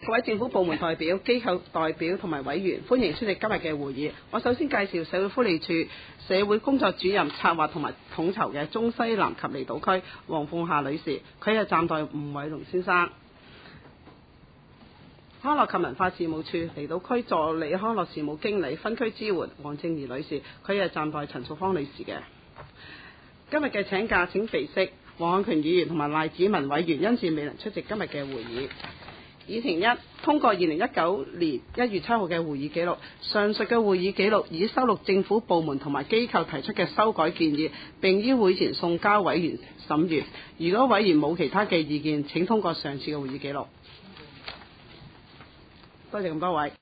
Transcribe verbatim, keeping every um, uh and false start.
各位政府部門代表、機構代表同埋委員，歡迎出席今日嘅會議。我首先介紹社會福利署社會工作主任策劃同埋統籌嘅中西南及離島區黃鳳霞女士，佢係暫代吳偉龍先生。康樂及文化事務處離島區助理康樂事務經理分區支援黃正儀女士，佢係暫代陳淑芳女士嘅。今日嘅請假請肥息，黃漢權議員同埋賴子文委員因事未能出席今日嘅會議。議程一，通過二零一九年一月七號嘅會議記錄。上述嘅會議記錄已收錄政府部門同埋機構提出嘅修改建議，並於會前送交委員審閱。如果委員冇其他嘅意見，請通過上次嘅會議記錄。多謝咁多位。